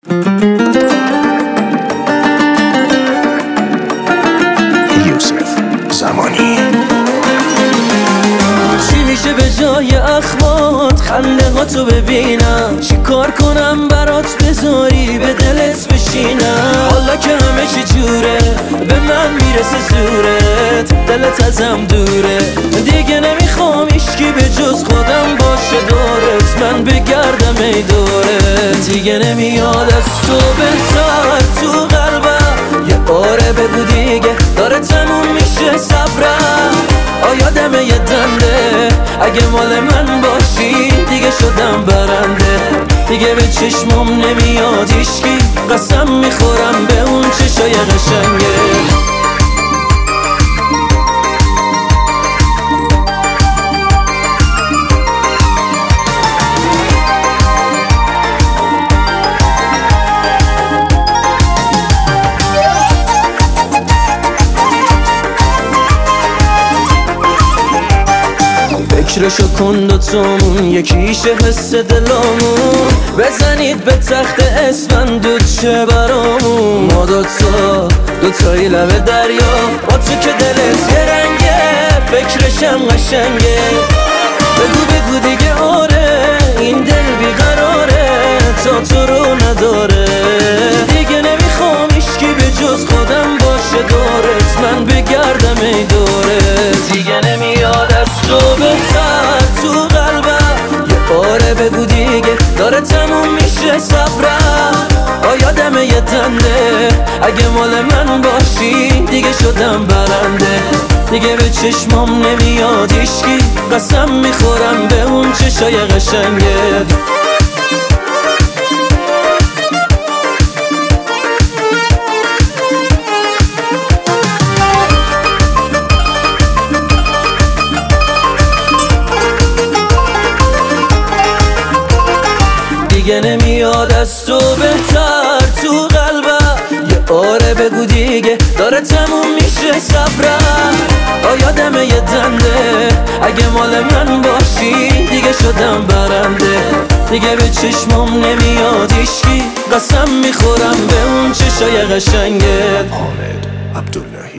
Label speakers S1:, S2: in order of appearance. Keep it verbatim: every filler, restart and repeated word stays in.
S1: یوسف زمانی.
S2: چی میشه به جای اخمات خنده ها تو ببینم؟ چی کار کنم برات بذاری به دلت بشینم؟ حالا که همه چی جوره به من میرسه زورت، دلت ازم دوره، دیگه نمیخوام هیچکی به جز خودم باشه دورت، من بگردم ای دورت. دیگه نمیاد از تو بهتر تو قلبم، یه باره بگو دیگه داره تموم میشه صبرم. آیا دمه یه دنده اگه مال من باشی دیگه شدم برنده، دیگه به چشمم نمیاد هیچکی، قسم میخورم به اون چشای قشنگه. فکرشو کن دوتامون یکیشه حس دلامون، بزنید به تخت اسفندود چه برامون. ما دوتا دوتایی لبه دریا، با تو که دلت یه رنگه فکرشم قشنگه. بگو بگو دیگه آره این دل بیقراره تا تو رو نداره، دیگه نمیخوام هیچکی به جز خودم باشه دورت، من بگردم ای دورت. دیگه نمیاد از تو بهتر تو قلبم، یه باره بگو دیگه داره تموم میشه صبرم. آیا دمه یه دنده اگه مال من باشی دیگه شدم برنده، دیگه به چشمام نمیاد هیچکی، قسم میخورم به اون چشای قشنگه. دیگه نمیاد از تو بهتر تو قلبم، یه باره بگو دیگه داره تموم میشه صبرم. آیا دمه یه دنده اگه مال من باشی دیگه شدم برنده، دیگه به چشمم نمیاد هیچکی، قسم میخورم به اون چشای قشنگت.
S1: حامد عبداللهی.